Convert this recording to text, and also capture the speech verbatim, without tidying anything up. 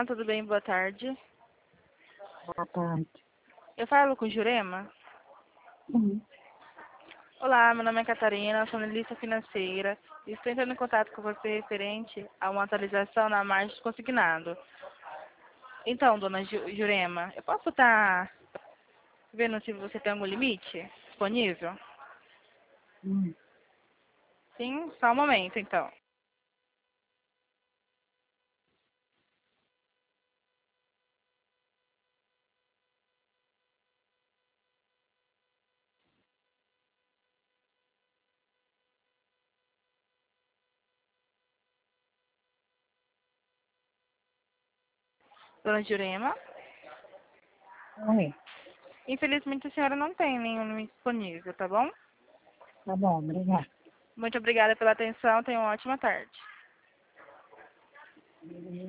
Olá, tudo bem? Boa tarde. Boa tarde. Eu falo com Jurema? Uhum. Olá, meu nome é Catarina, sou analista financeira e estou entrando em contato com você referente a uma atualização na margem de consignado. Então, dona Ju- Jurema, eu posso estar vendo se você tem algum limite disponível? Uhum. Sim, só um momento, então. Dona Jurema, Oi, infelizmente a senhora não tem nenhum limite disponível, tá bom? tá bom, obrigada. Muito obrigada pela atenção, tenha uma ótima tarde.